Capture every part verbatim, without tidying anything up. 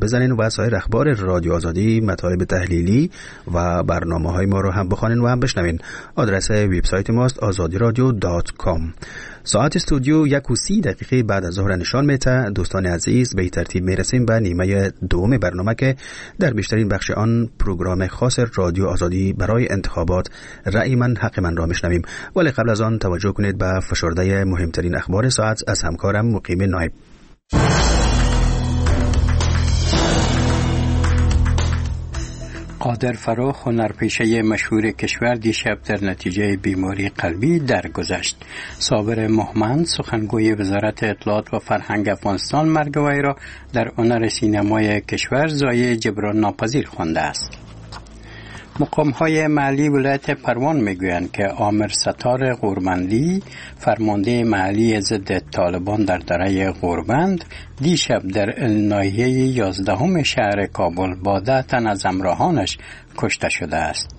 بزنین و سایر اخبار رادیو آزادی، مطالب تحلیلی و برنامه‌های ما رو هم بخوانین و هم بشنوین. آدرس وبسایت ماست آزادی رادیو دات کام. ساعت استودیو یک و سی دقیقه بعد از ظهر نشان میده. دوستان عزیز، به ترتیب میرسیم به نیمه دوم برنامه که در بیشترین بخش آن پروگرام خاص رادیو آزادی برای انتخابات رأی من حق من را میشنویم. ولی قبل از آن توجه کنید به فشرده مهمترین اخبار ساعت از همکارم مقیم نایب. قادر فروخ، هنرپیشه مشهور کشور، دیشب در نتیجه بیماری قلبی درگذشت. صابر مهمند، سخنگوی وزارت اطلاعات و فرهنگ افغانستان، مرگ وی را در هنر سینمای کشور ضایع جبران ناپذیر خوانده است. مقام‌های محلی ولایت پروان میگویند که عامر ستار غوربندی، فرمانده محلی ضد طالبان در دره غوربند، دیشب در ناحیه یازدهم شهر کابل با ده تن از همراهانش کشته شده است.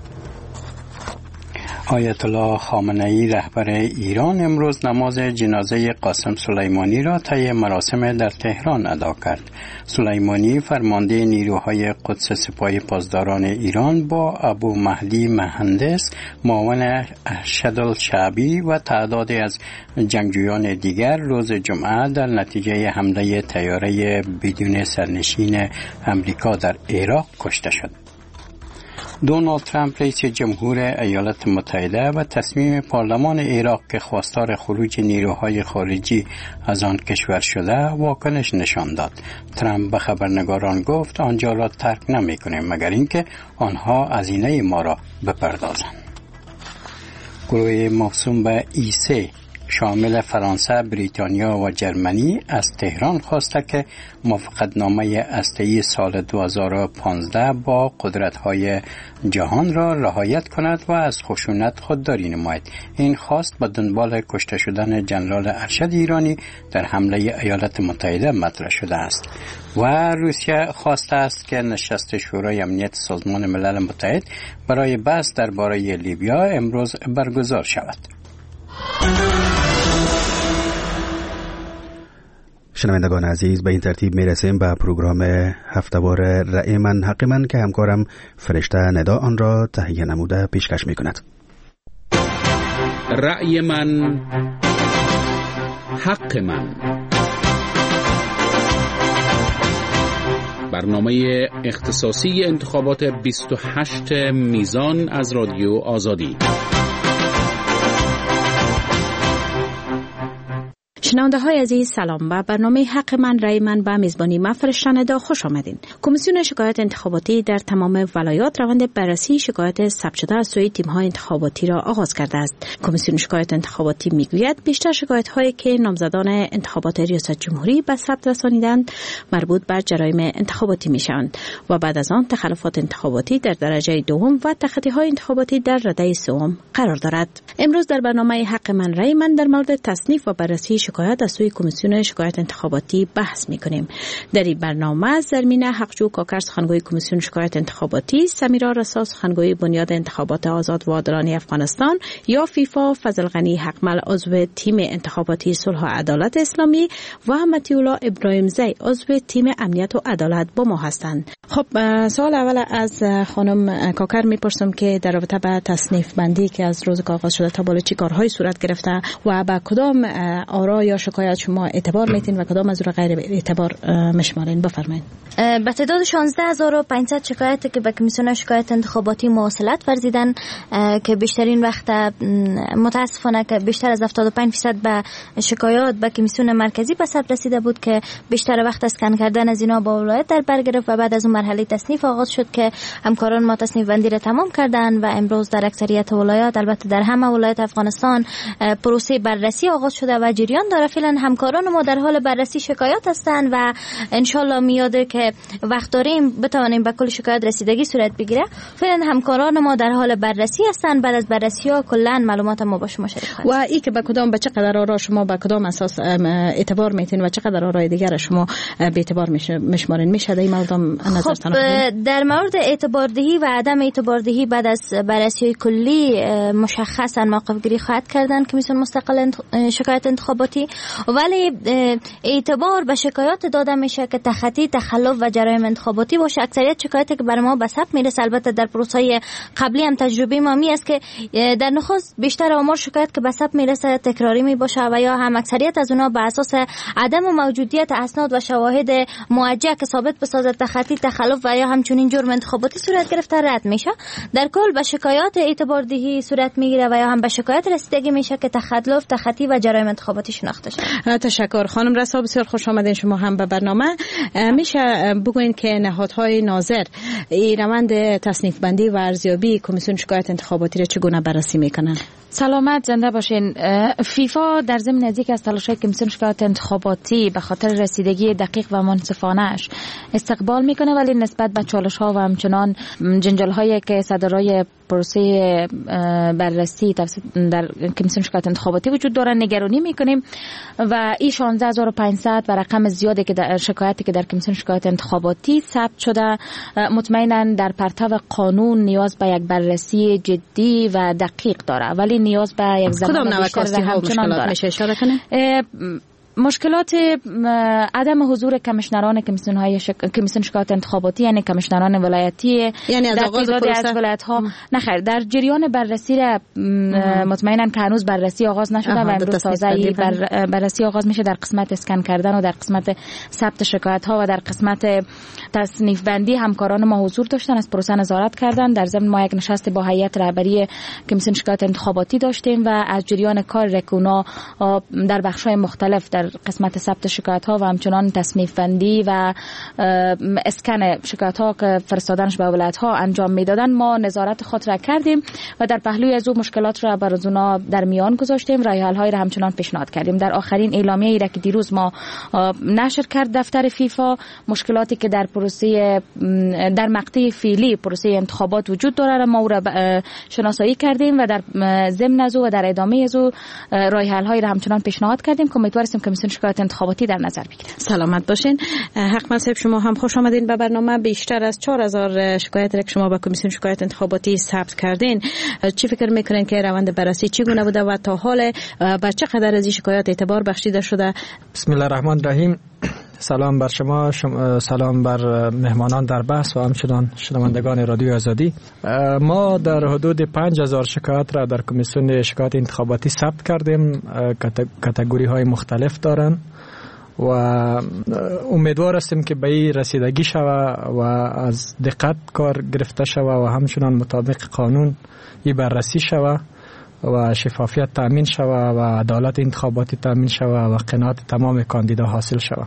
آیت الله خامنه‌ای رهبر ایران امروز نماز جنازه قاسم سلیمانی را طی مراسم در تهران ادا کرد. سلیمانی فرمانده نیروهای قدس سپاه پاسداران ایران با ابو مهدی مهندس، معاون ارشد الشعبی و تعدادی از جنگجویان دیگر روز جمعه در نتیجه حمله طیاره بدون سرنشین امریکا در عراق کشته شد. دونالد ترامپ رئیس جمهور ایالات متحده و تصمیم پارلمان عراق که خواستار خروج نیروهای خارجی از آن کشور شده واکنش نشان داد. ترامپ به خبرنگاران گفت آنجا را ترک نمی کنیم مگر اینکه آنها هزینه ما را بپردازند. گروه موسوم به ای سه شامل فرانسه، بریتانیا و جرمنی از تهران خواسته که موافقتنامه هسته‌ای سال دو هزار و پانزده با قدرت‌های جهان را رعایت کند و از خشونت خودداری نماید. این خواست با دنبال کشته شدن ژنرال ارشد ایرانی در حمله ایالات متحده مطرح شده است. و روسیه خواسته است که نشست شورای امنیت سازمان ملل متحد برای بحث درباره لیبیا امروز برگزار شود. شنوندگان عزیز، به این ترتیب میرسیم به پروگرام هفته‌وار رأی من حق من که همکارم فرشته ندا آن را تهیه نموده پیشکش میکند. رأی من حق من، برنامه اختصاصی انتخابات بیست و هشت میزان از رادیو آزادی. شنونده های عزیز سلام. به برنامه حق من رأی من به میزبانی من فرشته ندا خوش آمدین. کمیسیون شکایت انتخاباتی در تمام ولایات روند بررسی شکایت ثبت شده از سوی تیم های انتخاباتی را آغاز کرده است. کمیسیون شکایت انتخاباتی میگوید بیشتر شکایت هایی که نامزدان انتخابات ریاست جمهوری به ثبت رسانیدند مربوط به جرایم انتخاباتی میشوند و بعد از آن تخلفات انتخاباتی در درجه دوم و تخطی های انتخاباتی در رده سوم قرار دارد. امروز در برنامه حق من رأی من در مورد تصنیف و بررسی شکایت از سوی کمیسیون شکایت انتخاباتی بحث می‌کنیم. در این برنامه زرمین حقجو کاکر سخنگوی کمیسیون شکایت انتخاباتی، سمیرا رسا سخنگوی بنیاد انتخابات آزاد و عادلانه افغانستان یا فیفا، فضل غنی حقمل عضو تیم انتخاباتی صلح و عدالت اسلامی و متیولا ابراهیم زی عضو تیم امنیت و عدالت با ما هستند. خب سوال اول از خانم کاکر میپرسم که در رابطه با تصنیف بندی که از روز آغاز شده تا بالا چی کارهایی صورت گرفته و با کدام آرا یا شکایت شما اعتبار میتین و کدام از رو غیر اعتبار مشمارین؟ بفرمایید. به تعداد شانزده هزار و پانصد شکایت که به کمیسیون شکایت انتخاباتی مواصلت ورزیدن که بیشترین وقت متاسفانه که بیشتر از هفتاد و پنج درصد به شکایات به کمیسیون مرکزی به ثبت رسیده بود که بیشتر وقت اسکن کردن از اینا با ولایت در بر گرفت و بعد از اون مرحله تصنیف آغاز شد که همکاران ما تصنیف بندی را تمام کردن و امروز در اکثریت ولایات، البته در همه ولایات افغانستان، پروسه بررسی آغاز شده و جریان داره. فعلا همکاران ما در حال بررسی شکایات هستند و انشالله میاده که وقت داریم بتوانیم به کل شکایت رسیدگی صورت بگیره. فعلا همکاران ما در حال بررسی هستند. بعد از بررسی ها کلا معلومات ما با شما شریک خواهیم. و این که به کدام به چه قدر آرا شما به کدام اساس اعتبار میتین و چه قدر آرای دیگر شما به اعتبار مشمارین میشه در این مورد نظرتان؟ خب در مورد اعتباردهی و عدم اعتباردهی بعد از بررسی کلی مشخصا موقف گیری خواهد کردن کمیسیون مستقل شکایت انتخاباتی ولی اعتبار به شکایات داده میشه که تخطی، تخلف و جرایم انتخاباتی باشه. اکثریت شکایاتی که برای ما به ثبت میرسه، البته در پروسه قبلی هم تجربه ما می است که در نخست بیشتر آمار شکایت که به ثبت میرسه تکراری می باشه و یا هم اکثریت از اونها به اساس عدم موجودیت اسناد و شواهد موجه که ثابت بسازد تخطی، تخلف و یا همچنین جرم انتخاباتی صورت گرفته رد میشه. در کل به شکایات اعتبار دهی صورت میگیره و یا هم به شکایت رسیدگی میشه که تخلف، تخطی و جرایم انتخاباتی شناخته شده. تشکر خانم رسا، بسیار خوش آمدین شما هم به برنامه. میشه بگوین که نهادهای ناظر این روند تصنیف بندی و ارزیابی کمیسیون شکایت انتخاباتی را چگونه بررسی میکنن؟ سلامت، زنده باشین. فیفا در ضمن نزدیک از تلاش‌های کمیسیون شکایت انتخاباتی به خاطر رسیدگی دقیق و منصفانه‌اش استقبال میکنه، ولی نسبت به چالش‌ها و همچنان جنجال‌هایی که صدرای پروسه بررسی در کمیسیون شکایت انتخاباتی وجود داره نگرانی میکنیم و این شانزده هزار و پانصد و رقم زیادی که در شکایتی که در کمیسیون شکایت انتخاباتی ثبت شده مطمئنا در پرتو قانون نیاز به یک بررسی جدی و دقیق داره، ولی نیاز به یک زمان بیشتر همچنان داره. میشه اشاره کنه؟ مشکلات عدم حضور کمیشنران کمیسیون های شک... کمیسیون شکایت انتخاباتی، یعنی کمیشنران ولایتی، یعنی از آغاز پروسه از ولایت ها نخیر در جریان بررسی را مطمئنا که هنوز بررسی آغاز نشده و امروز تازه بر... بررسی آغاز میشه در قسمت اسکن کردن و در قسمت ثبت شکایت ها و در قسمت تصنیف بندی. همکاران ما حضور داشتن، از پروسه نظارت کردن. در ضمن ما یک نشست با هیئت رهبری کمیسیون شکایت انتخاباتی داشتیم و از جریان کار رکونا در بخش‌های مختلف در قسمت ثبت شکایت ها و همچنان تصنیف بندی و اسکن شکایت ها که فرستادنش به ولایت ها انجام میدادن ما نظارت خود را کردیم و در پهلوی از او مشکلات را بر اونا در میان گذاشتیم، راه حل های را همچنان پیشنهاد کردیم. در آخرین اعلامیه ای را که دیروز ما نشر کرد دفتر فیفا، مشکلاتی که در پروسه در مقطع فعلی پروسه انتخابات وجود داره را ما او را شناسایی کردیم و در ضمن از او و در ادامه از او راه حل های را همچنان پیشنهاد کردیم که امیدواریم کمیسیون شکایت انتخاباتی در نظر بگیره. سلامت باشین. حق صاحب، شما هم خوش آمدین به برنامه. بیشتر از چهار هزار شکایت را که شما به کمیسیون شکایت انتخاباتی ثبت کردین، چی فکر میکنین که روند بررسی چگونه بوده و تا حال به چه قدر از این شکایات اعتبار بخشیده شده؟ بسم الله الرحمن الرحیم. سلام بر شما, شما سلام بر مهمانان در بحث و همچنان شنوندگان رادیو آزادی. ما در حدود پنج هزار شکایت را در کمیسیون شکایت انتخاباتی ثبت کردیم. کاتگوری های مختلف دارن و امیدوار هستیم که به این رسیدگی شوه و از دقت کار گرفته شوه و همچنان مطابق قانون این بررسی شوه و شفافیت تامین شوه و عدالت انتخاباتی تامین شوه و قناعت تمام کاندیدا حاصل شوه.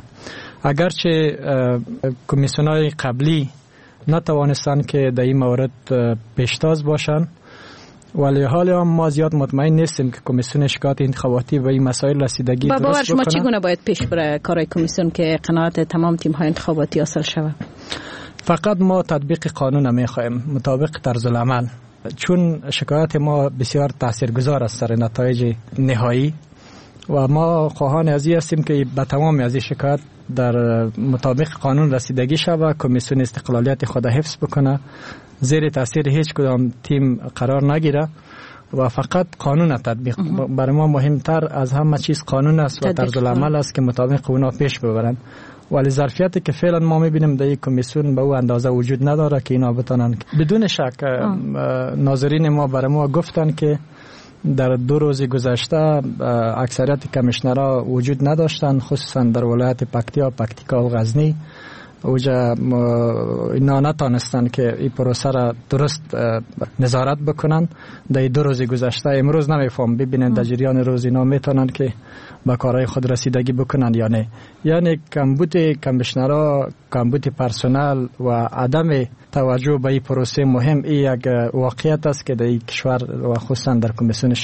اگرچه کمیسیون‌های قبلی نتوانستند که در این مورد پیشتاز باشند، ولی حالا هم ما زیاد مطمئن نیستیم که کمیسیون شکایت انتخاباتی به این مسائل رسیدگی درست بکنه. با باور شما چگونه باید پیش بره کارهای کمیسیون که قناعت تمام تیم‌های انتخاباتی حاصل شوه؟ فقط ما تطبیق قانون می‌خوایم مطابق طرز العمل، چون شکایت ما بسیار تاثیرگذار است در نتایج نهایی و ما خواهان از این هستیم که به تمام از این شکایت در مطابق قانون رسیدگی شود، کمیسیون استقلالیت خود حفظ بکنه، زیر تاثیر هیچ کدام تیم قرار نگیره و فقط قانون تطبیق. برای ما مهمتر از همه چیز قانون است و طرز العمل است که مطابق اونا پیش ببرن. ولی ظرفیتی که فعلا ما میبینیم در این کمیسیون به او اندازه وجود نداره که اینا بتونن. بدون شک ناظرین ما برای ما گفتن که در دو روز گذشته اکثریت کمیشنرها وجود نداشتن، خصوصا در ولایت پکتیا، پکتیکا و غزنی. اوجا اینا نتانستن که این پروسه را درست نظارت بکنن در دو روز گذشته. امروز نمیفهم ببینن در جریان روز اینا میتونن که با کارهای خود رسیدگی بکنن یا نه. یعنی کمبود کمیشنرها، کمبود پرسنل و عدم توجه به این پروسه مهم این یک واقعیت است که در این کشور و خصوصا در کمیسیون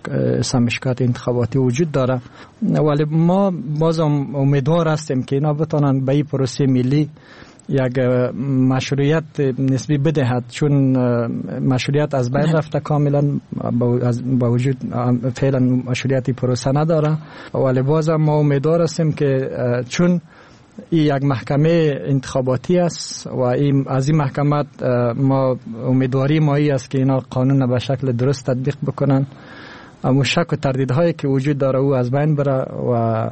شکایت انتخاباتی وجود داره. ولی ما بازم امیدوار هستیم که اینا بتونن به این پروسه ملی یک مشروعیت نسبی بدهد، چون مشروعیت از بین رفته کاملا، با وجود فعلا مشروعیتی پروسه نداره. ولی بازم ما امیدوار هستیم که چون این یک محکمه انتخاباتی است و این از این محکمه ما امیدواری ما ای است که اینا قانون به شکل درست تطبیق بکنن اما شک و تردیدهایی که وجود داره او از بین بره و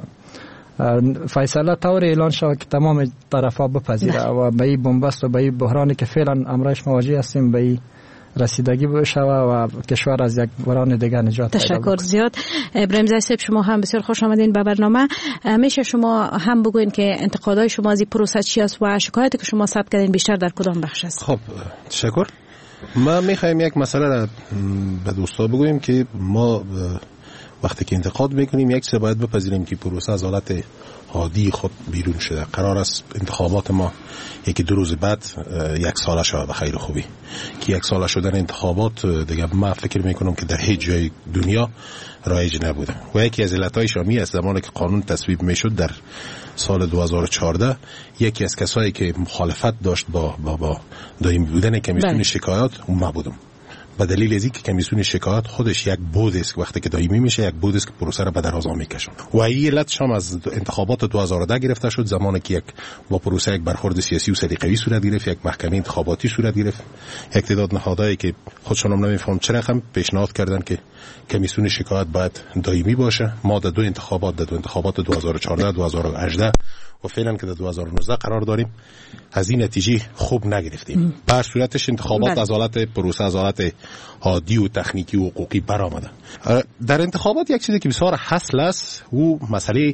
فیصله طور اعلان شود که تمام طرفا بپذیره و به این بنبست و به این بحرانی که فعلا امرایش مواجه هستیم به این رسیدگی بشه و کشور از یک بحران دیگر نجات پیدا تشکر زیاد. ابراهیم زاهد صاحب، شما هم بسیار خوش آمدین به برنامه. میشه شما هم بگوین که انتقادهای شما از این پروسه چی است و شکایتی که شما ثبت کردین بیشتر در کدام بخش است؟ خب تشکر. ما میخوایم یک مسئله را به دوستا بگوییم که ما وقتی که انتقاد میکنیم یک چیز باید بپذیریم که پروسه از حالت عادی خود بیرون شده. قرار است انتخابات ما یکی دو روز بعد یک ساله شود به خیر خوبی، که یک ساله شدن انتخابات دیگه من فکر میکنم که در هیچ جای دنیا رایج نبوده و یکی از علتهای شامی است زمانی که قانون تصویب میشد در سال دو هزار و چهارده یکی از کسایی که مخالفت داشت با با با دائمی بودن کمیسیون شکایات اون ما بودم، به دلیل از اینکه کمیسیون شکایات خودش یک بود است که وقتی که دائمی میشه یک بود است که پروسه را به درازا میکشون و این علت شام از انتخابات دو هزار و ده گرفته شد، زمانی که یک با پروسه یک برخورد سیاسی و سلیقه‌ای صورت گرفت، یک محکمه انتخاباتی صورت گرفت، یک تعداد نهادهایی که خودشون هم نمیفهم چرا هم پیشنهاد کردن که کمیسیون شکایت باید دائمی باشه. ما در دو انتخابات در دو انتخابات دو هزار و چهارده دو هزار و هجده و فعلا که در دو هزار و نوزده قرار داریم از این نتیجه خوب نگرفتیم. بر صورتش انتخابات از حالت پروسه از حالت عادی و تکنیکی و حقوقی برآمده. در انتخابات یک چیزی که بسیار حاصل است و مسئله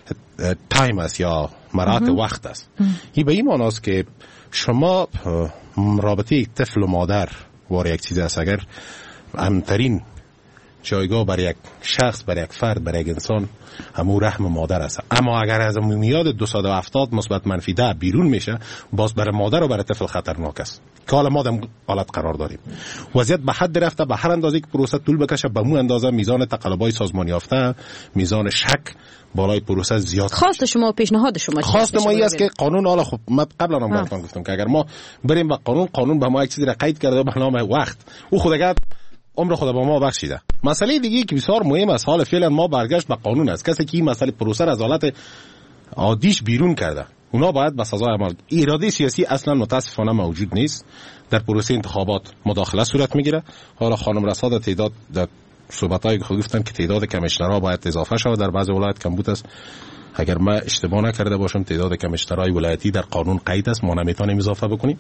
تایم است یا مراحت وقت است. این به این معنی است که شما رابطه یک طفل و مادر واره یک چیز است. اگر امترین جایگاه برای یک شخص، برای یک فرد، برای یک انسان همون رحم مادر است، اما اگر از میاد دویست و هفتاد مثبت منفی ده بیرون میشه باز برای مادر و برای طفل خطرناک است که حالا ما در حالت قرار داریم. وضعیت به حد رفته، به هر اندازه که پروسه طول بکشه به مو اندازه میزان تقلب‌های سازمان یافته، میزان شک بالای پروسه زیاد. خواست شما و پیشنهاد شما خواست ما این است که قانون، حالا خب من قبلا هم براتون گفتم که اگر ما بریم با قانون، قانون به ما یک چیزی را قید کرده به نام وقت، او خود اگر عمر خدا با ما بخشیده. مسئله دیگه که بسیار مهم است حال فعلا ما برگشت به قانون است. کسی که این مسئله پروسه از حالت عادیش بیرون کرده اونا باید به سزا عمل. اراده سیاسی اصلا متاسفانه موجود نیست. در پروسه انتخابات مداخله صورت میگیره. حالا خانم رساد تعداد در صحبتایی که خود گفتن که تعداد کمیشنرها باید اضافه شود، در بعضی ولایت کم بود است. اگر من اشتباه نکرده باشم تعداد کمیشنرهای ولایتی در قانون قید است، ما نمیتونیم اضافه بکنیم.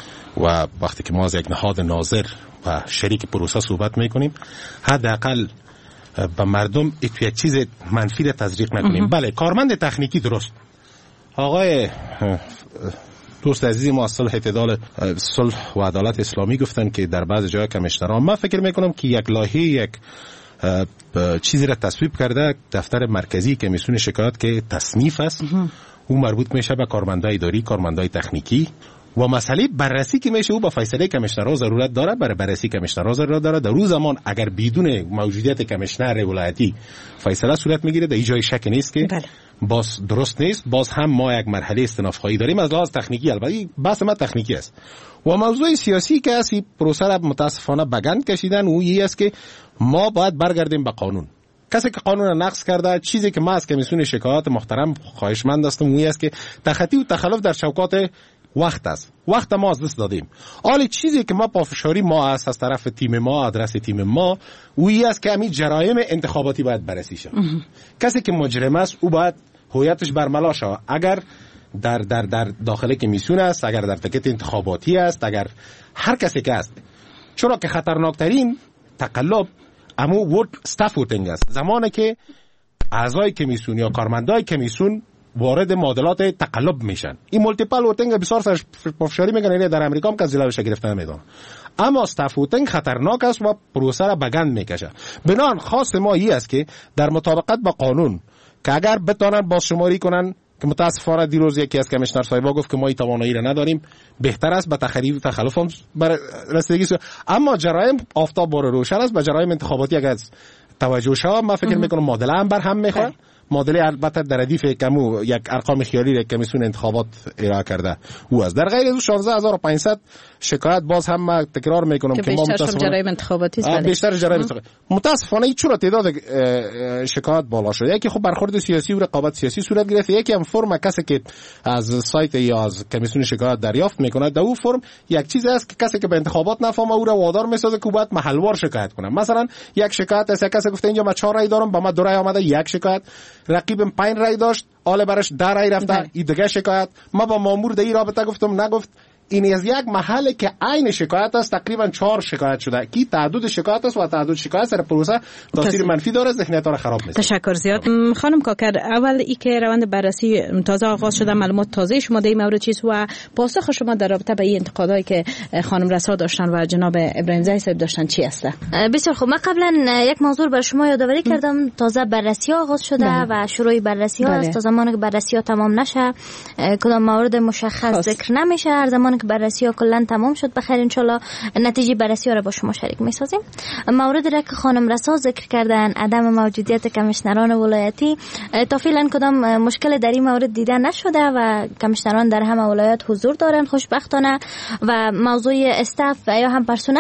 و وقتی که ما از یک نهاد ناظر و شریک پروسه صحبت میکنیم حداقل به مردم یک چیز منفی را تزریق نکنیم. بله کارمند تکنیکی درست، آقای دوست عزیزی ما از صلح اعتدال صلح و عدالت اسلامی گفتن که در بعض جای کمیشنرها، من فکر میکنم که یک لایحه یک چیزی را تصویب کرده دفتر مرکزی کمیسیون شکایات که تصنیف است، او مربوط میشه به کارمندای اداری، کارمندای تکنیکی و مسئله بررسی که میشه او با فیصله کمیشنرها ضرورت داره. برای بررسی کمیشنرها ضرورت داره. در روز زمان اگر بدون موجودیت کمیشنر ولایتی فیصله صورت میگیره در این جای شک نیست که بله. باز درست نیست. باز هم ما یک مرحله استئناف خواهی داریم از لحاظ تکنیکی. البته بحث ما تکنیکی است و موضوع سیاسی که اسی پروسه را متاسفانه بگند کشیدن او این است که ما باید برگردیم به قانون. کسی که قانون را نقض کرده، چیزی که ما از کمیسیون شکایات محترم خواهشمند هستم اون است که تخطی و تخلف در چوکات وقت است. وقت ما از دست دادیم. حالا چیزی که ما پافشاری ما است از طرف تیم ما، آدرس تیم ما، اویی است که همین جرایم انتخاباتی باید بررسی شود. کسی که مجرم است او باید هویتش برملا شود. اگر در در در داخل کمیسیون است، اگر در تکت انتخاباتی است، اگر هر کسی که است، چرا که خطرناکترین تقلب امو ووت استاف ووتینگ است. زمانی که اعضای کمیسیون یا کارمندای کمیسیون وارد معادلات تقلب میشن. این مولتیپل ووتینگ بسیار سرش پافشاری میگن، اینه در امریکا هم کسی لبش گرفته نمیدونه. اما استاف ووتینگ خطرناک است و پروسه را بگند میکشه. بنان خواست ما این است که در مطابقت با قانون که اگر بتونن بازشماری کنن، که متاسفانه دیروز یکی از کمیشنر صاحبا گفت که ما این توانایی را نداریم، بهتر است به تخریب و تخلف هم بر رسیدگی شود. اما جرایم آفتاب بار روشن است. به جرایم انتخاباتی اگر توجه شود من فکر میکنم معادله هم بر هم میخوره. معادله البته در ردیف کمو یک ارقام خیالی را کمیسیون انتخابات ارائه کرده او است. در غیر از شانزده هزار و پانصد شکایت باز هم ما تکرار میکنم که ما متاسفانه جرایم انتخاباتی است. بیشتر جرایم انتخاباتی متاسفانه چرا تعداد شکایت بالا شده؟ یکی خب برخورد سیاسی و رقابت سیاسی صورت گرفته، یکی هم فرم کسی که از سایت یا از کمیسیون شکایت دریافت میکنه در اون فرم یک چیز است که کسی که به انتخابات نفهمه او را وادار میسازه که باید محلوار شکایت کنه. مثلا یک شکایت است، کسی گفته اینجا من چهار رای دارم، با من دو رای آمده، یک شکایت، رقیبم پنج رای داشت، حالا براش ده رای رفته، این دیگه شکایت. ما با مامور در این رابطه گفتم نگفت این از یک محل که عین شکایت است تقریبا چهار شکایت شده کی تعدد شکایت است و تعدد شکایت سر پروسه تاثیر منفی داره، ذهنیت را خراب می‌کنه. تشکر زیاد. خانم کاکر، اول ای که روند بررسی تازه آغاز شده، معلومات تازه شما در این مورد چیست و پاسخ شما در رابطه با این انتقادایی که خانم رسا داشتن و جناب ابراهیم زئی صاحب داشتن چی است؟ بسیار خوب. من قبلا یک موضوع بر شما یادآوری کردم، تازه بررسی آغاز شده بله. و شروع بررسی ها است. تا زمانی که بررسی ها تمام نشه کدام مورد مشخص خاص. ذکر نمیشه. هر زمانی که بررسی ها کلا تمام شد بخیر ان شاء الله نتیجه بررسی ها را با شما شریک میسازیم. موردی را که خانم رسا ذکر کردن، عدم موجودیت کمیشنران ولایتی، تا فعلا کدام مشکل در این مورد دیده نشده و کمیشنران در همه ولایات حضور دارن خوشبختانه. و موضوع استاف یا هم پرسنل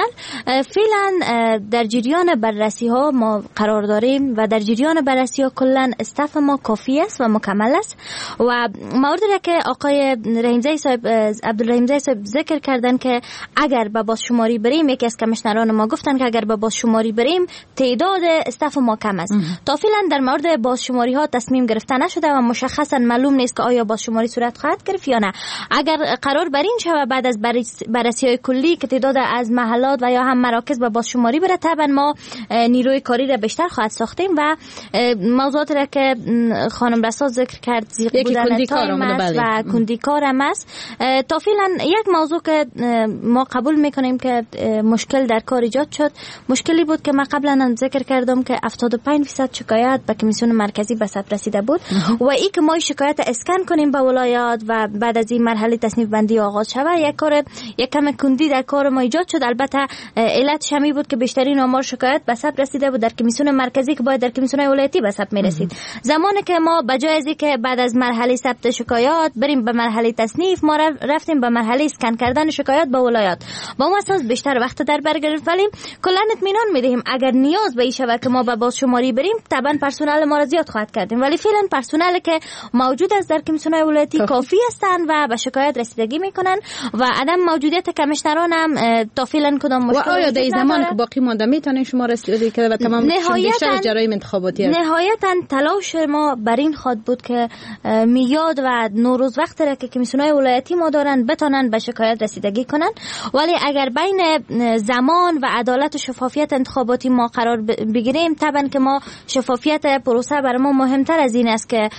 فعلا در جریان بررسی ها ما قرار داریم و در جریان بررسی ها کلا استاف ما کافی است و مکمل است. و موردی را که آقای رحیم زئی صاحب عبدالرحیم زئی صاحب ذکر کردن که اگر به بازشماری بریم، یکی از کمیشنران ما گفتن که اگر به بازشماری بریم تعداد استاف ما کم است. تا فعلا در مورد بازشماری ها تصمیم گرفته نشده و مشخصا معلوم نیست که آیا بازشماری صورت خواهد گرفت یا نه. اگر قرار بر این شود بعد از بررسی های کلی که تعداد از محلات و یا هم مراکز به بازشماری بره، طبعا ما نیروی کاری را بیشتر خواهد ساختیم و موضوعات را که خانم رسا ذکر کرد زیق بودن تایم است و کندیکار هم است. تا فعلا یک موضوع که ما قبول میکنیم که مشکل در کار ایجاد شد، مشکلی بود که ما قبلا هم ذکر کردم که هفتاد و پنج درصد شکایت به کمیسیون مرکزی به ثبت رسیده بود و ای که ما شکایت اسکن کنیم به ولایات و بعد از این مرحله تصنیف بندی آغاز شود، یک کار یک کم کندی در کار ما ایجاد شد. البته علت شمی بود که بیشترین آمار شکایت به ثبت رسیده بود در کمیسیون مرکزی که باید در کمیسیون ولایتی به ثبت میرسید. زمانی که ما بجای از اینکه بعد از مرحله ثبت شکایات بریم به مرحله تصنیف، ما رفتیم به مرحله اسکن کردن شکایت به ولایات. با اون اساس بیشتر وقت در بر گرفت، ولی کلا اطمینان میدهیم اگر نیاز به این شود که ما به بازشماری بریم، طبعا پرسنل ما را زیاد خواهد کردیم، ولی فعلا پرسنل که موجود است در کمیسیون ولایتی کافی هستند و به شکایت رسیدگی میکنن و عدم موجودیت کمیشنران هم تا فعلا کدام مشکل. و آیا در زمان که باقی مانده میتونین شما رسیدگی کنید و تمام بیشتر جرایم انتخاباتی است؟ نهایتا تلاش ما بر این خواد بود که میاد و نوروز وقت را که کمیسیون ولایتی ما دارن بتونن به شکایت رسیدگی کنن، ولی اگر بین زمان و عدالت و شفافیت انتخاباتی ما قرار بگیریم، طبعا که ما شفافیت پروسه برای ما مهمتر از این است که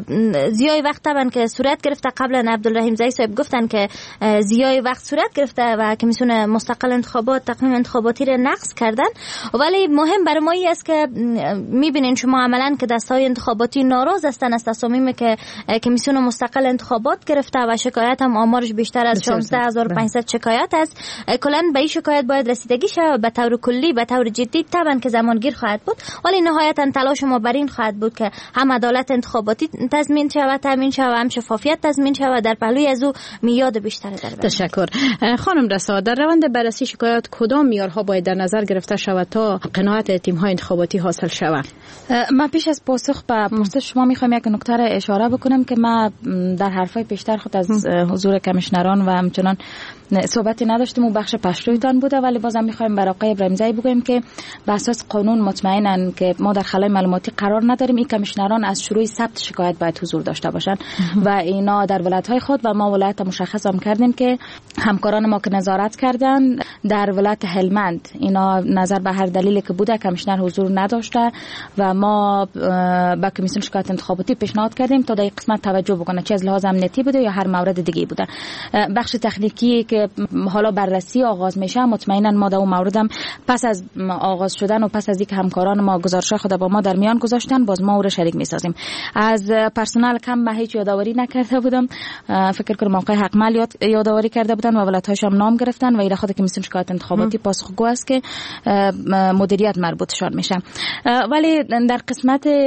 زیای وقت طبعا که صورت گرفته. قبلا عبدالرحیم زئی صاحب گفتن که زیای وقت صورت گرفته و کمیسیون مستقل انتخابات تقویم انتخاباتی را نقض کردن، ولی مهم برای ما این است که میبینین شما عملا که دستهای انتخاباتی ناراض هستن از تصامیمی که کمیسیون مستقل انتخابات گرفته و شکایت هم آمارش بیشتر از شانزده هزار و پانصد شکایت است. کلا به این شکایت باید رسیدگی شود به طور کلی، به طور جدی، طبعا که زمانگیر خواهد بود، ولی نهایتا تلاش ما بر این خواهد بود که هم عدالت انتخاباتی تضمین شود، تامین شود، هم شفافیت تضمین شود، در پهلوی از او میاد بیشتر در بر. تشکر. خانم رسا، در روند بررسی شکایات کدام معیارها باید در نظر گرفته شود تا قناعت تیم‌های انتخاباتی حاصل شود؟ من پیش از پاسخ به پرسش شما میخوام یک نکته را اشاره بکنم که ما در حرفای پیشتر خود از حضور کمیشنران و همچنان صحبتی نداشتیم و بخش پشتویتان بوده، ولی بازم میخوایم برای آقای ابراهیم زئی بگویم که به اساس قانون مطمئنن که ما در خلای معلوماتی قرار نداریم. این کمیشنران از شروع ثبت شکایت باید حضور داشته باشن و اینا در ولایت‌های خود و ما ولایت مشخص هم کردیم که همکاران ما که نظارت کردن در ولایت هلمند اینا نظر به هر دلیلی که بوده کمیشنر حضور نداشته و ما با کمیسیون شکایت انتخاباتی پیشنهاد کردیم تا در این قسمت توجه بکنه، چه از لحاظ امنیتی بوده یا هر مورد دیگه بوده. بخش تکنیکی که حالا بررسی آغاز میشه، مطمئنا ما در اون موردم پس از آغاز شدن و پس از اینکه همکاران ما گزارش خود با ما در میان گذاشتن، باز ما او را شریک میسازیم. از پرسنل کم به هیچ یادآوری نکرده بودم، فکر کنم آقای حقمل یاد یادآوری کرده بودن و ولایت‌هاش هم نام گرفتن و این خود کمیسیون شکایت انتخاباتی پاسخگو است که مدیریت مربوطشان میشه. ولی در قسمت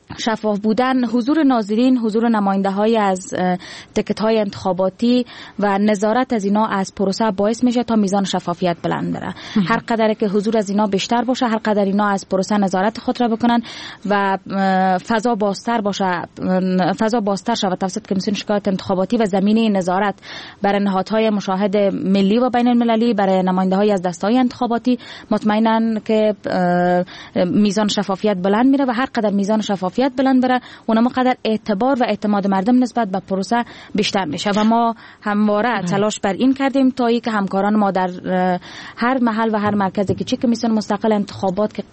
شفاف بودن، حضور ناظرین، حضور نماینده های از تکت های انتخاباتی و نظارت از اینا از پروسه باعث میشه تا میزان شفافیت بلند بره. هر قدر که حضور از اینا بیشتر باشه، هر قدر اینا از پروسه نظارت خود را بکنن و فضا بازتر باشه، فضا بازتر شود توسط کمیسیون شکایات انتخاباتی و زمینه نظارت برای نهادهای مشاهد ملی و بین المللی، برای نماینده های از دسته‌های انتخاباتی، مطمئناً که میزان شفافیت بلند میره و هر قدر میزان شفافیت بلند بره اونم قدر اعتبار و اعتماد مردم نسبت به پروسه بیشتر میشه و ما همواره تلاش بر این کردیم تا اینکه همکاران ما در هر محل و هر مرکزی که چه کمیسیون مستقل انتخابات که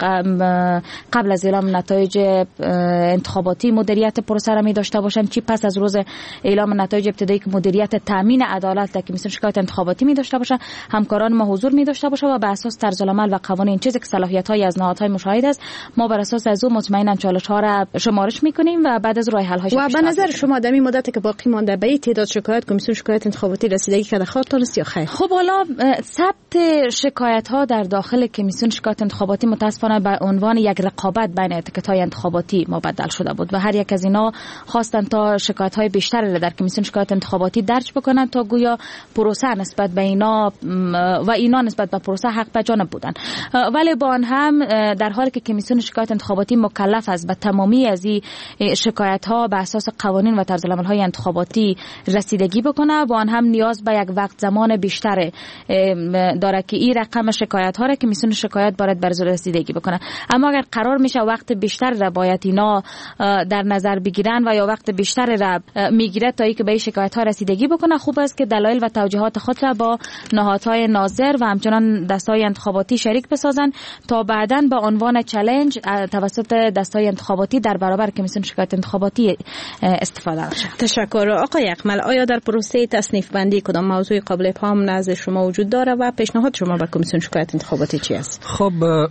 قبل از اعلام نتایج انتخاباتی مدیریت پروسه را می داشته باشن، چی پس از روز اعلام نتایج ابتدایی که مدیریت تامین عدالت در کمیسیون شکایات انتخاباتی می داشته باشه، همکاران ما حضور می داشته باشه و بر اساس طرز العمل و قوانین چیزی که صلاحیت‌های از نهادهای مشاهد است، ما بر اساس از اون مطمئنا چالش‌ها را شمارش می‌کنیم و بعد از راه حل‌هاش. و به نظر شما در این مدتی که باقی مانده به تعداد شکایت کمیسیون شکایات انتخاباتی رسیدگی کرده خاطر است یا خیر؟ خب حالا ثبت شکایت‌ها در داخل کمیسیون شکایات انتخاباتی متأسفانه به عنوان یک رقابت بین تکت‌های انتخاباتی مبدل شده بود و هر یک از اینا خواستن تا شکایت‌های بیشتر در کمیسیون شکایات انتخاباتی درج بکنن تا گویا پروسه نسبت به اینا و اینا نسبت به پروسه حق به جانب بودن. ولی با آن هم در حالی که کمیسیون شکایات انتخاباتی مکلف است به تمامی از این شکایت‌ها به اساس قوانین و طرز العمل‌های انتخاباتی رسیدگی بکنه، با آن هم نیاز به یک وقت زمان بیشتر داره که این رقم شکایت‌ها را کمیسیون شکایت باید بر رسیدگی بکنه. اما اگر قرار میشه وقت بیشتر را باید اینا در نظر بگیرن و یا وقت بیشتر را میگیره تا اینکه به این شکایت‌ها رسیدگی بکنه، خوب است که دلایل و توجیهات خود را با نهادهای ناظر و همچنان دسته‌های انتخاباتی شریک بسازن تا بعداً با عنوان چالش توسط دسته‌های انتخاباتی در برابر کمیسیون شکایات انتخاباتی استفاده بشه. تشکر. آقای اکمل، آیا در پروسه تصنیف بندی کدام موضوع قابل ابهام نزد شما وجود داره و پیشنهاد شما به کمیسیون شکایات انتخاباتی چی است؟ خب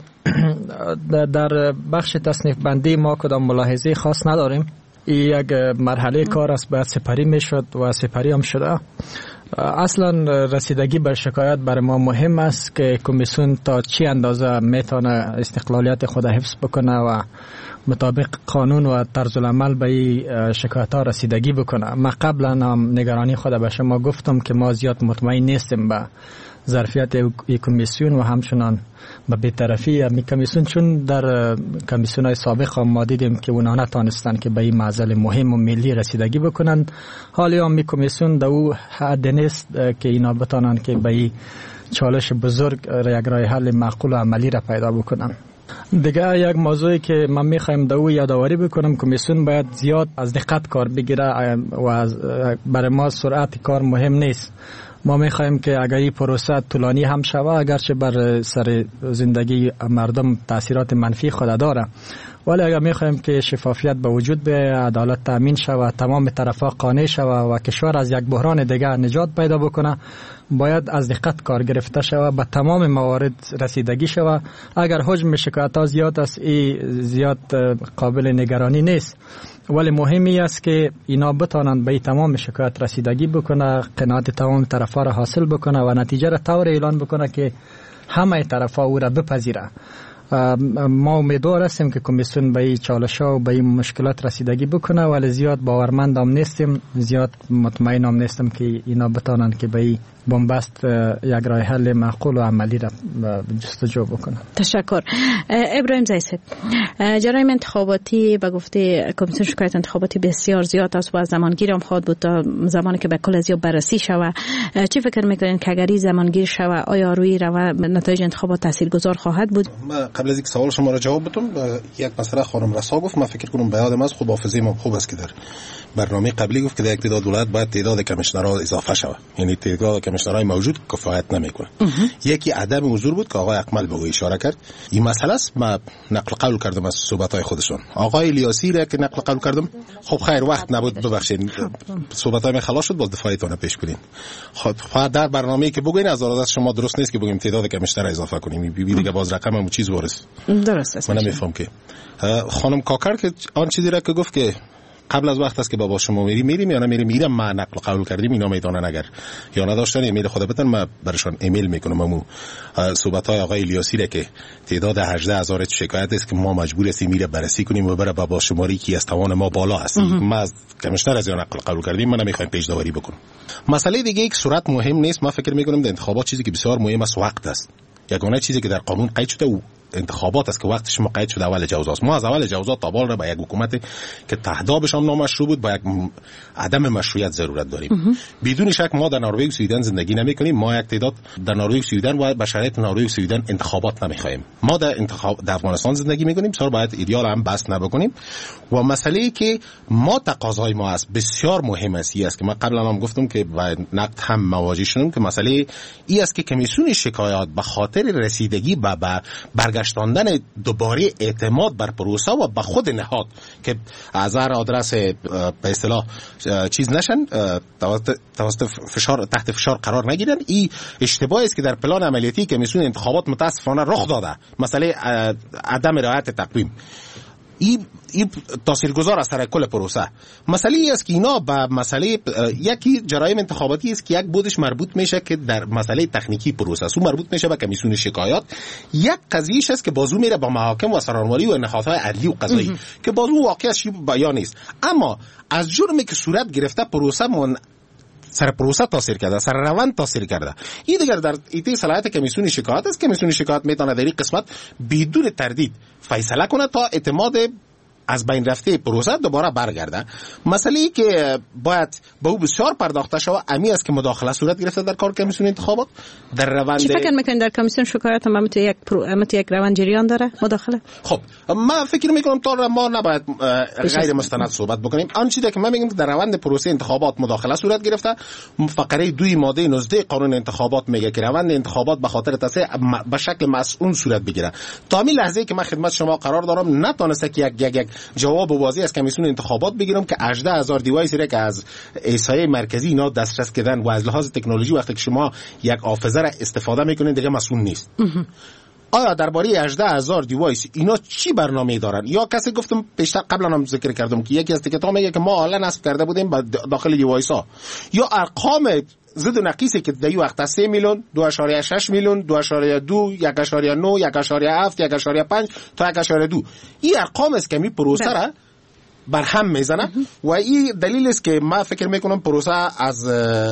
در بخش تصنیف بندی ما کدام ملاحظه خاص نداریم. این یک مرحله کار است، باید سپری میشد و سپری هم شده. اصلا رسیدگی بر شکایت برای ما مهم است که کمیسیون تا چی اندازه میتونه استقلالیت خود حفظ بکنه و مطابق قانون و طرز العمل به این شکایت ها رسیدگی بکنه. ما قبلا هم نگرانی خود به شما گفتم که ما زیاد مطمئن نیستیم به ظرفیت این کمیسیون و همچنان به بی‌طرفی امی کمیسیون، چون در کمیسیون های سابق هم ما دیدیم که اونا نتانستن که به این معضل مهم و ملی رسیدگی بکنن. حالی هم می کمیسیون در او حد نیست که اینا بتانن که به این چالش بزرگ یک راه حل معقول و عملی را پیدا بکنن. دیگه یک موضوعی که من میخوایم در او یادآوری بکنم، کمیسیون باید زیاد از دقت کار بگیره و برای ما سرعت کار مهم نیست. ما میخوایم که اگر این پروسه طولانی هم شود، اگرچه بر سر زندگی مردم تاثیرات منفی خود داره، ولی اگر میخوایم که شفافیت به وجود بیاید، عدالت تامین شود، تمام طرفا قانع شود و کشور از یک بحران دیگه نجات پیدا بکنه، باید از دقت کار گرفته شود، به تمام موارد رسیدگی شود. اگر حجم شکایت ها زیاد است، این زیاد قابل نگرانی نیست، ولی مهمی است که اینا بتانند به این تمام شکایت رسیدگی بکنه، قناعت تمام طرفا را حاصل بکنه و نتیجه را طور اعلان بکنه که همه طرفا او را بپذیره. ما امیدوار هستیم که کمیسیون به این چالش‌ها و به این مشکلات رسیدگی بکنه، ولی زیاد باورمند هم نیستیم، زیاد مطمئن هم نیستم که اینا بتانند که به این بنبست یک راه حل معقول و عملی را جستجو بکنن. تشکر. ابراهیم زیسد، جرایم انتخاباتی به گفته کمیسیون شکایت انتخاباتی بسیار زیاد است و زمانگیر هم خواهد بود تا زمانی که به کل از یا بررسی شود. چی فکر میکنین که اگر زمانگیر شود آیا روی رو نتایج انتخابات تاثیرگذار خواهد بود؟ قبل از اینکه سوال شما را جواب بدم، یک مسئله خانم رسا گفت، من فکر کنم به یادم از خوب حافظه ما خوب است که در برنامه قبلی گفت که در یک تعداد ولایت باید تعداد کمیشنرها اضافه شود، یعنی تعداد کمیشنرهای موجود کفایت نمیکنه. یکی عدم حضور بود که آقای اکمل به او اشاره کرد. این مسئله است. من نقل قول کردم از صحبت‌های خودشون. آقای الیاسی را که نقل قول کردم، خب خیر وقت نبود، ببخشید صحبت‌های من خلاص شد، باز دفاعیتون پیش کنین. خب در برنامه‌ای که بگین از آراد شما درست نیست که بگیم تعداد کمیشنرها اضافه کنیم، بی دیگه باز رقم هم چیز ورس. درست است. من نمیفهم که خانم کاکر که آن چیزی را که گفت که قبل از وقت است که بابا شما میری میریم یا نمیریم میرم ما نقل قول کردیم اینا میدونن اگر یا نداشتن ایمیل خود بتن ما برشان ایمیل میکنم. امو صحبت های آقای الیاسی را که تعداد هجده هزار شکایت است که ما مجبور هستیم میره بررسی کنیم و برای بابا شماری که از توان ما بالا است. ما از کمشتر از یا نقل قول کردیم ما نمیخوایم پیش داوری بکنیم. مسئله دیگه یک صورت مهم نیست. ما فکر میکنم در انتخابات چیزی که بسیار مهم است وقت است. یگانه چیزی که در قانون قید شده و انتخابات است که وقتش مقید شده اول جوزاست. ما از اول جوزات تا بال را با یک حکومت که تهدابش هم نامشروع بود با یک عدم مشروعیت ضرورت داریم. بدون شک ما در نروژ و سوئدن زندگی نمی‌کنیم. ما یک تعداد در نروژ و سوئدن و به شرایط نروژ و سوئدن انتخابات نمی‌خوایم. ما در انتخاب در افغانستان زندگی می‌کنیم. سر باید ایدئال هم بس نبکنیم. و مسئله‌ای که ما تقاضای ما است بسیار مهم است است که ما قبلا هم گفتم که با نقد هم مواجه شدیم که مسئله ای است که کمیسیون شکایات به خاطر رسیدگی به برگشتاندن دوباره اعتماد بر پروسه و به خود نهاد که از هر آدرس به اصطلاح چیز نشن توسط فشار تحت فشار قرار نگیرن. این اشتباهی است که در پلان عملیاتی کمیسیون انتخابات متاسفانه رخ داده. مسئله عدم رعایت تقویم این این تاثیرگذار است در کل پروسه. مسئله ای است که اینا به مسئله یکی جرایم انتخاباتی است که یک بودش مربوط میشه که در مسئله تکنیکی پروسه است، مربوط میشه به کمیسیون شکایات. یک قضیهش است که بازو میره با محاکم و سرانواری و نهادهای عدلی و قضایی که بازو واقعش بیان نیست. اما از جرمی که صورت گرفته پروسه من سر پروسه تاثیر کرده، سر روند تاثیر کرده. این دیگر در ایتی صلاحیت کمیسیون شکایت است. کمیسیون شکایت میتونه در این قسمت بدون تردید فیصله کنه تا اعتماد از بین رفته پروسه دوباره برگرده. مسئله ای که باید به او بسیار پرداخته شود امی است که مداخله صورت گرفته در کار کمیسیون انتخابات در روند. چی فکر میکنید در کمیسیون شکایات هم تو یک پرو امت یک روند جریان داره مداخله؟ خب من فکر میکنم تا ما نباید غیر مستند صحبت بکنیم. آن چیزی که من میگم در روند پروسه انتخابات مداخله صورت گرفته. فقره دوی ماده نوزده قانون انتخابات میگه که روند انتخابات به خاطر تصحیح به شکل مسئول صورت بگیره. تا همین لحظه که من خدمت شما قرار دارم نتونسته که یک یک جواب واضح از کمیسیون انتخابات بگیرم که هجده هزار دیوایس را که از ایسای مرکزی اینا دسترس کردن و از لحاظ تکنولوژی وقتی که شما یک حافظه را استفاده میکنین دیگه مسئول نیست. آیا درباره هجده هزار دیوایس اینا چی برنامه دارن؟ یا کسی گفتم پیشتر قبلا هم ذکر کردم که یکی از تیکت‌ها میگه که ما حالا نصب کرده بودیم داخل دیوایس ها، یا ارقام زد و نقیصی که در این وقت سه میلیون، دو اشاریه شش میلیون، دو اشاریه دو، یک اشاریه نه، یک اشاریه هفت، یک اشاریه پنج تا یک اشاریه دو. این ارقام است که می پروسه را بر هم میزنه و این دلیل است که ما فکر میکنم پروسه از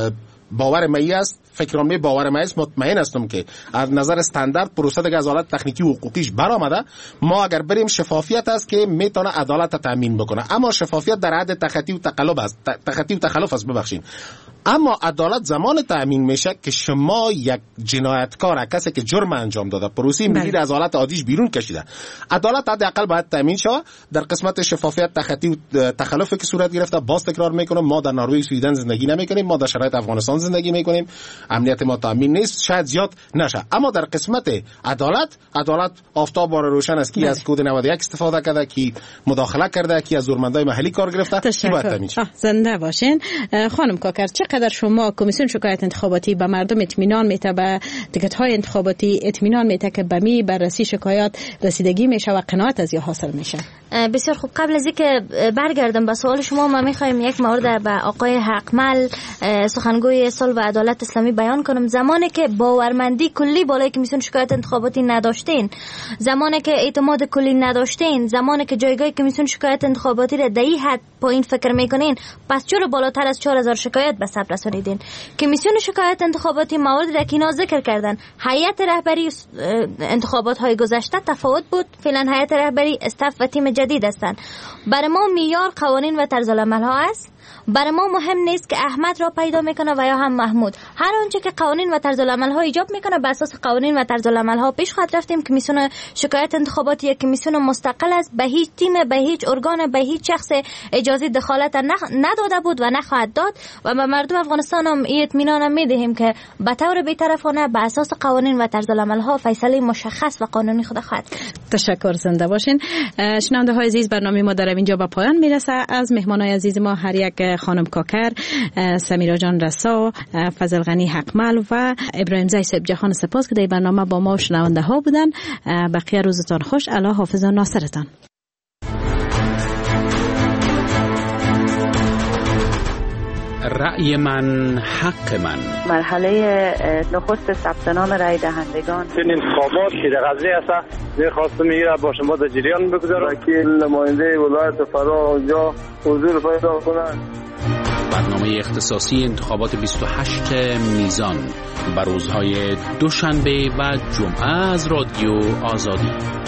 باور می است. فکر می باور می است. مطمئن هستم که از نظر استاندارد پروسه دیگه از حالت تکنیکی و حقوقیش برآمده. ما اگر بریم شفافیت است که میتونه عدالت تامین بکنه، اما شفافیت در حد تخطی و تقلب است. تخطی و تخلف است ببخشید. اما عدالت زمان تامین میشه که شما یک جنایتکار، کسی که جرم انجام داده، پروسه ملی از حالت عادیش بیرون کشیده، عدالت حداقل باید تامین شود. در قسمت شفافیت تخطی و تخلفی که صورت گرفته، باز تکرار میکنم ما در نروژ و سوئدن زندگی نمیکنیم، ما در شرایط افغانستان زندگی میکنیم، امنیت ما تامین نیست، شاید زیاد نشه. اما در قسمت عدالت، عدالت آفتاب بار روشن است کی از کد نود و یک استفاده کرده، کی مداخله کرده، کی از زورمندای محلی کار گرفته، کی باید تامین شه. زنده باشین. خانم کاکر، چقدر شما کمیسیون شکایت انتخاباتی به مردم اطمینان میته، به تیکت های انتخاباتی اطمینان میته که به می بررسی شکایات رسیدگی میشه و قناعت از یا حاصل میشه؟ بسیار خوب. قبل از اینکه برگردم به سوال شما، ما میخوایم یک مورد به آقای حقمل، سخنگوی صلح و عدالت اسلامی، بیان کنم. زمانی که باورمندی کلی بالای کمیسیون شکایت انتخاباتی نداشتین، زمانی که اعتماد کلی نداشتین، زمانی که جایگاه کمیسیون شکایت انتخاباتی را در این حد پایین فکر میکنین، پس چرا بالاتر از چهار هزار شکایت به ثبت رسانیدین؟ کمیسیون شکایت انتخاباتی موارد را که اینا ذکر کردن، هیئت رهبری انتخابات های گذشته تفاوت بود. فعلا هیئت رهبری استاف و تیم جدید هستند. برای ما معیار قوانین و طرز العمل ها است. برای ما مهم نیست که احمد را پیدا میکنه و یا هم محمود. هر آنچه که قوانین و طرز العمل ها ایجاب میکنه بر اساس قوانین و طرز العمل ها پیش خواهد رفتیم. کمیسیون شکایت انتخاباتی یک کمیسیون مستقل است، به هیچ تیم، به هیچ ارگان، به هیچ شخص اجازه دخالت نداده بود و نخواهد داد و به مردم افغانستان هم این اطمینان میدهیم که به طور بی‌طرفانه بر اساس قوانین و طرز العمل ها فیصله مشخص و قانونی خود خواهد. تشکر. زنده باشین. شنونده های عزیز، برنامه ما در اینجا به پایان میرسه. از مهمانای عزیز ما هر یک خانم کاکر، سمیرا جان رسا، فضل غنی حقمل و ابراهیم زی صاحب جهان سپاس که در برنامه با ما شنونده ها بودن. بقیه روزتان خوش. الله حافظ و ناصرتان. رأی من حق من. مرحله نخست ثبت نام رای دهندگان. این انتخابات که در قضیه است می‌خواستم میره با شما در جریان بگذارم. وکیل نماینده ولایت فرا اونجا حضور پیدا کنند. برنامه اختصاصی انتخابات بیست و هشت میزان بر روزهای دوشنبه و جمعه از رادیو آزادی.